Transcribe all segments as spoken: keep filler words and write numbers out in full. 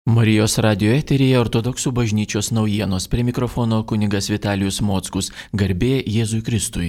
Marijos radio eteryje Ortodoksų bažnyčios naujienos. Prie mikrofono kunigas Vitalijus Mockus. Garbė Jėzui Kristui.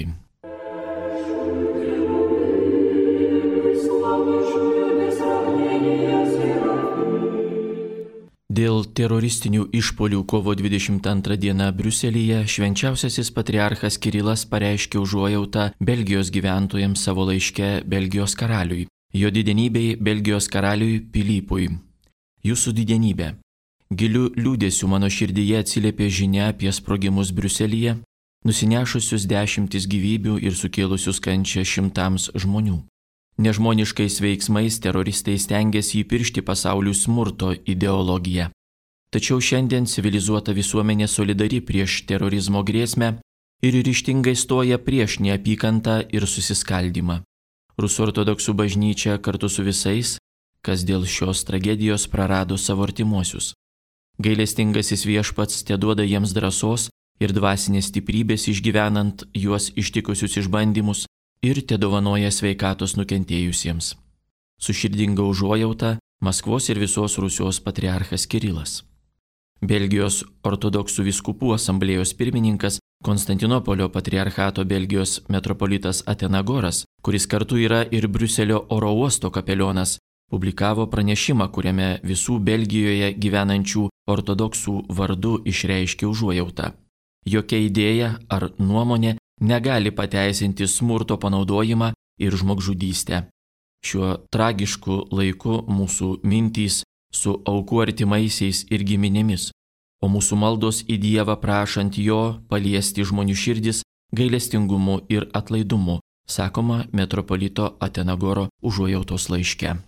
Dėl teroristinių išpuolių kovo dvidešimt antrą dieną Briuselyje švenčiausiasis patriarchas Kirilas pareiškė užuojautą Belgijos gyventojams savo laiške Belgijos karaliui, jo didenybei Belgijos karaliui Pilypui. Jūsų didenybė, giliu liūdėsiu mano širdyje atsiliepė žinia apie sprogimus Briuselyje, nusinešusius dešimtis gyvybių ir sukėlusius kančią šimtams žmonių. Nežmoniškais veiksmais teroristai stengiasi įpiršti pasaulių smurto ideologiją. Tačiau šiandien civilizuota visuomenė solidari prieš terorizmo grėsmę ir ryžtingai stoja prieš neapykantą ir susiskaldymą. Rusų ortodoksų bažnyčia kartu su visais, kas dėl šios tragedijos prarado savo artimuosius. Gailestingasis viešpats teduoda jiems drąsos ir dvasinės stiprybės išgyvenant juos ištikusius išbandymus ir tedovanoja sveikatos nukentėjusiems. Su širdinga užuojauta Maskvos ir visos Rusijos patriarchas Kirilas. Belgijos ortodoksų vyskupų asamblėjos pirmininkas Konstantinopolio patriarchato Belgijos metropolitas Atenagoras, kuris kartu yra ir Briuselio oro uosto kapelionas, publikavo pranešimą, kuriame visų Belgijoje gyvenančių ortodoksų vardu išreiškė užuojautą. Jokia idėja ar nuomonė negali pateisinti smurto panaudojimą ir žmogžudystę. Šiuo tragišku laiku mūsų mintys su aukų artimaisiais ir giminėmis, o mūsų maldos į Dievą prašant jo paliesti žmonių širdis gailestingumu ir atlaidumu, sakoma metropolito Atenagoro užuojautos laiške.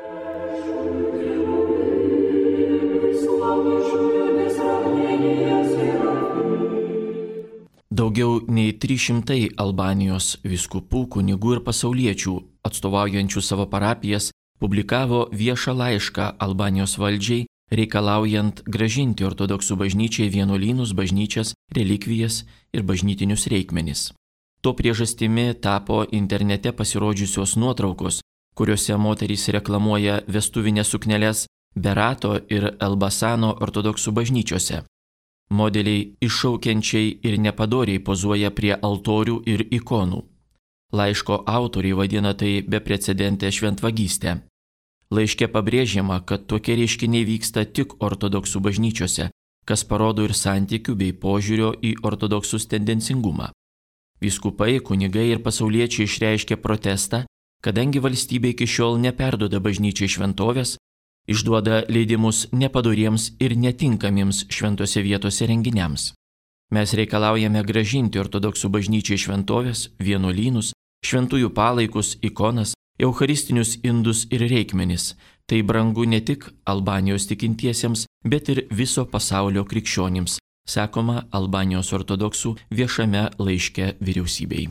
Daugiau nei trys šimtai Albanijos vyskupų, kunigų ir pasauliečių, atstovaujančių savo parapijas, publikavo viešą laišką Albanijos valdžiai, reikalaujant grąžinti ortodoksų bažnyčiai vienuolynus, bažnyčias, relikvijas ir bažnytinius reikmenis. To priežastimi tapo internete pasirodžiusios nuotraukos, kuriuose moterys reklamuoja vestuvinės sukneles Berato ir Elbasano ortodoksų bažnyčiose. Modeliai iššaukiančiai ir nepadoriai pozuoja prie altorių ir ikonų. Laiško autoriai vadina tai beprecedentę šventvagystę. Laiške pabrėžiama, kad tokie reiškiniai vyksta tik ortodoksų bažnyčiose, kas parodo ir santykių bei požiūrio į ortodoksus tendencingumą. Vyskupai, kunigai ir pasauliečiai išreiškė protestą, kadangi valstybė iki šiol neperduoda bažnyčiai šventovės, išduoda leidimus nepadoriems ir netinkamiems šventose vietose renginiams. Mes reikalaujame grąžinti ortodoksų bažnyčiai šventovės, vienuolynus, šventųjų palaikus, ikonas, eucharistinius indus ir reikmenis. Tai brangu ne tik Albanijos tikintiesiems, bet ir viso pasaulio krikščionims, sakoma Albanijos ortodoksų viešame laiške vyriausybei.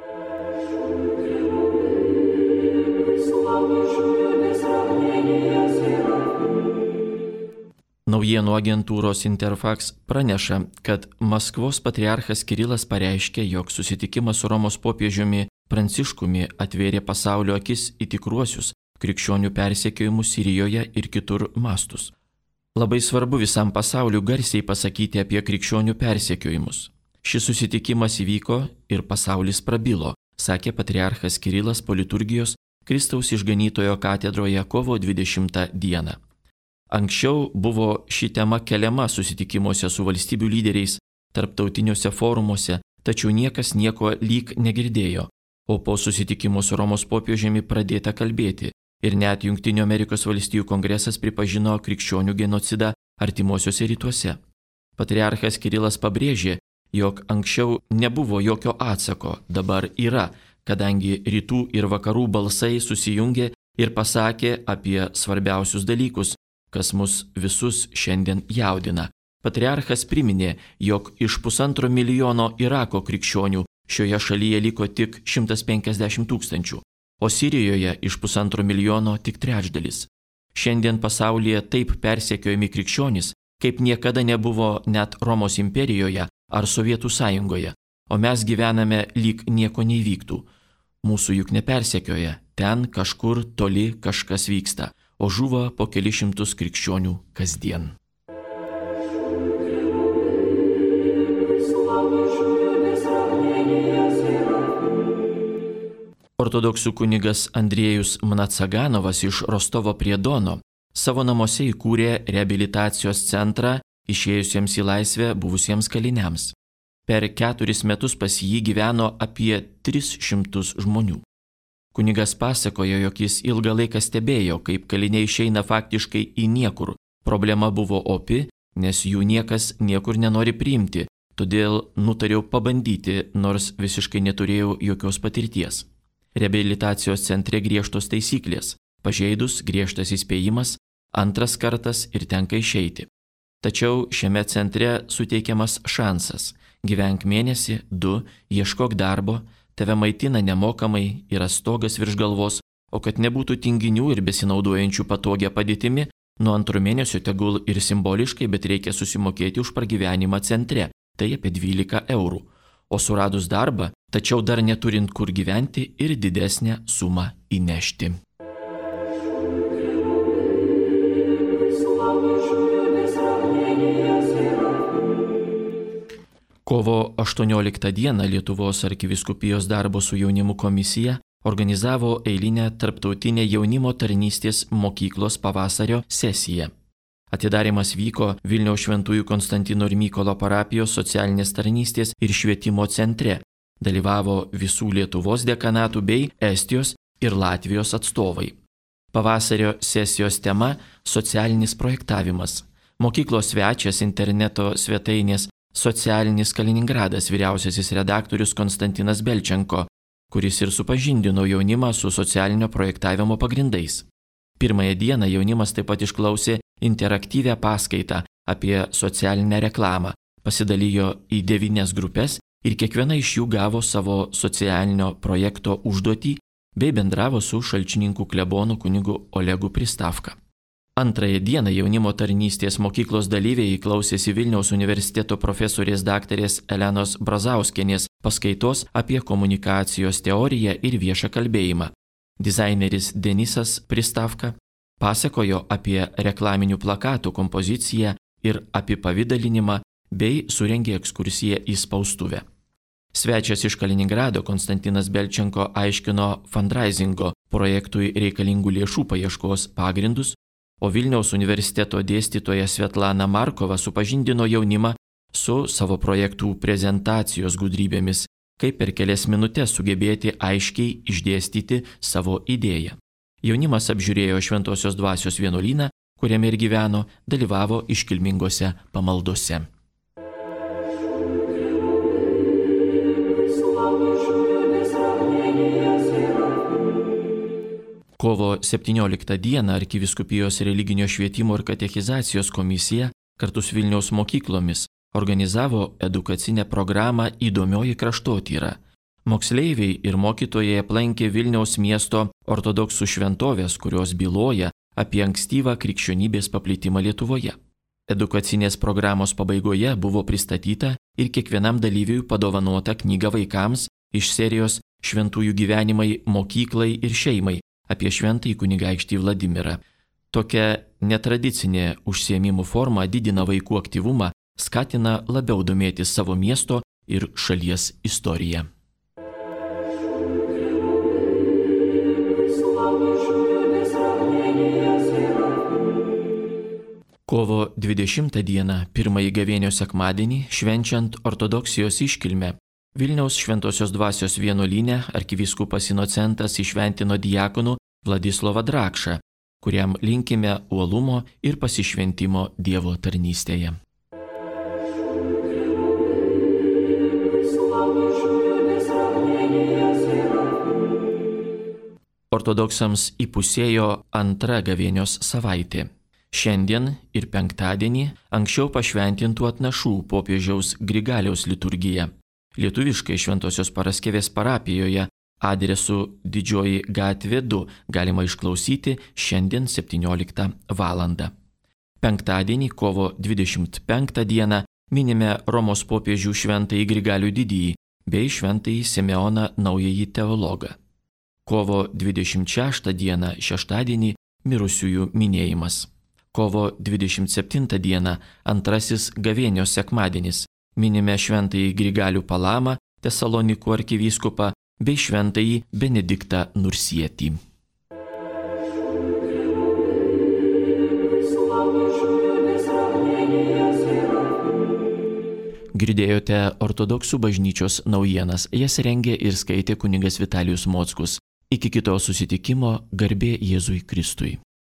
Naujienų agentūros Interfax praneša, kad Maskvos patriarchas Kirilas pareiškė, jog susitikimas su Romos popiežiumi Pranciškumi atvėrė pasaulio akis į tikruosius krikščionių persekiojimus Sirijoje ir kitur mastus. Labai svarbu visam pasauliu garsiai pasakyti apie krikščionių persekiojimus. Šis susitikimas įvyko ir pasaulis prabilo, sakė patriarchas Kirilas po liturgijos Kristaus išganytojo katedroje kovo dvidešimtą dieną. Anksčiau buvo ši tema keliama susitikimuose su valstybių lyderiais, tarptautiniuose forumuose, tačiau niekas nieko lyg negirdėjo, o po susitikimo su Romos popiežiumi pradėta kalbėti ir net Jungtinių Amerikos valstijų kongresas pripažino krikščionių genocidą artimuosiuose rytuose. Patriarchas Kirilas pabrėžė, jog anksčiau nebuvo jokio atsako, dabar yra, kadangi rytų ir vakarų balsai susijungė ir pasakė apie svarbiausius dalykus, kas mus visus šiandien jaudina. Patriarchas priminė, jog iš pusantro milijono Irako krikščionių šioje šalyje liko tik šimtas penkiasdešimt tūkstančių, o Sirijoje iš pusantro milijono tik trečdalis. Šiandien pasaulyje taip persekiojami krikščionys, kaip niekada nebuvo net Romos imperijoje ar Sovietų sąjungoje, o mes gyvename lyg nieko neįvyktų. Mūsų juk nepersekioja, ten kažkur toli kažkas vyksta. o žuvo po kelis šimtus krikščionių kasdien. Ortodoksų kunigas Andriejus Mnacaganovas iš Rostovo prie Dono savo namuose įkūrė reabilitacijos centrą išėjusiems į laisvę buvusiems kaliniams. Per keturis metus pas jį gyveno apie tris šimtus žmonių. Kunigas pasakojo, jog jis ilgą laiką stebėjo, kaip kaliniai išeina faktiškai į niekur. Problema buvo opi, nes jų niekas niekur nenori priimti, todėl nutariau pabandyti, nors visiškai neturėjau jokios patirties. Reabilitacijos centre griežtos taisyklės, pažeidus griežtas įspėjimas, antras kartas ir tenka išeiti. Tačiau šiame centre suteikiamas šansas. Gyvenk mėnesį, du, ieškok darbo, tave maitina nemokamai, yra stogas virš galvos, o kad nebūtų tinginių ir besinaudojančių patogią padėtimi, nuo antro mėnesio tegul ir simboliškai, bet reikia susimokėti už pragyvenimą centre, tai apie dvylika eurų. O suradus darbą, tačiau dar neturint kur gyventi ir didesnę sumą įnešti. Kovo aštuonioliktą dieną Lietuvos arkivyskupijos darbo su jaunimu komisija organizavo eilinę tarptautinę jaunimo tarnystės mokyklos pavasario sesiją. Atidarymas vyko Vilniaus Šventųjų Konstantino ir Mykolo parapijos socialinės tarnystės ir švietimo centre. Dalyvavo visų Lietuvos dekanatų bei Estijos ir Latvijos atstovai. Pavasario sesijos tema – socialinis projektavimas. Mokyklos svečias interneto svetainės Socialinis Kaliningradas vyriausiasis redaktorius Konstantinas Belčenko, kuris ir supažindino jaunimą su socialinio projektavimo pagrindais. Pirmąją dieną jaunimas taip pat išklausė interaktyvią paskaitą apie socialinę reklamą, pasidalijo į devynias grupės ir kiekviena iš jų gavo savo socialinio projekto užduotį bei bendravo su Šalčininkų klebonu kunigu Olegu Pristavka. Antrąją dieną jaunimo tarnystės mokyklos dalyviai klausėsi Vilniaus universiteto profesorės daktarės Elenos Brazauskienės paskaitos apie komunikacijos teoriją ir viešą kalbėjimą. Dizaineris Denisas Pristavka pasakojo apie reklaminių plakatų kompoziciją ir apipavidalinimą bei surengė ekskursiją į spaustuvę. Svečias iš Kaliningrado Konstantinas Belčenko aiškino fundraisingo projektui reikalingų lėšų paieškos pagrindus, o Vilniaus universiteto dėstytoja Svetlana Markova supažindino jaunimą su savo projektų prezentacijos gudrybėmis, kaip per kelias minutės sugebėti aiškiai išdėstyti savo idėją. Jaunimas apžiūrėjo Šventosios dvasios vienuolyną, kuriame ir gyveno, dalyvavo iškilmingose pamaldose. Kovo septynioliktą dieną Arkivyskupijos religinio švietimo ir katechizacijos komisija kartu su Vilniaus mokyklomis organizavo edukacinę programą Įdomioji kraštotyra. Moksleiviai ir mokytojai aplankė Vilniaus miesto ortodoksų šventovės, kurios byloja apie ankstyvą krikščionybės paplitimą Lietuvoje. Edukacinės programos pabaigoje buvo pristatyta ir kiekvienam dalyviui padovanota knyga vaikams iš serijos Šventųjų gyvenimai mokyklai ir šeimai apie šventąjį kunigaikštį Vladimirą. Tokia netradicinė užsiėmimų forma didina vaikų aktyvumą, skatina labiau domėtis savo miesto ir šalies istorija. Kovo dvidešimtą dieną, pirmąjį gavėnios sekmadienį, švenčiant ortodoksijos iškilmę, Vilniaus Šventosios dvasios vienuolyne arkivyskupas Inocentas įšventino diakonu Vladislovą Drakšą, kuriam linkime uolumo ir pasišventimo Dievo tarnystėje. Ortodoksams įpusėjo antra gavėnios savaitė. Šiandien ir penktadienį anksčiau pašventintų atnašų popiežiaus Grigaliaus liturgija. Lietuviškai Šventosios Paraskevės parapijoje adresu Didžioji gatvė du galima išklausyti šiandien septynioliktą valandą. Penktadienį, kovo dvidešimt penktą dieną, minime Romos popiežių šventąjį Grigalių didįjį bei šventąjį Simeoną naująjį teologą. Kovo dvidešimt šeštą dieną, šeštadienį, mirusiųjų minėjimas. Kovo dvidešimt septintą dieną antrasis gavėnios sekmadienis. Minime šventąjį Grigalių Palamą, Tesalonikų arkivyskupą bei šventąjį Benediktą Nursietį. Girdėjote ortodoksų bažnyčios naujienas, jas rengė ir skaitė kunigas Vitalijus Mockus. Iki kito susitikimo, garbė Jėzui Kristui.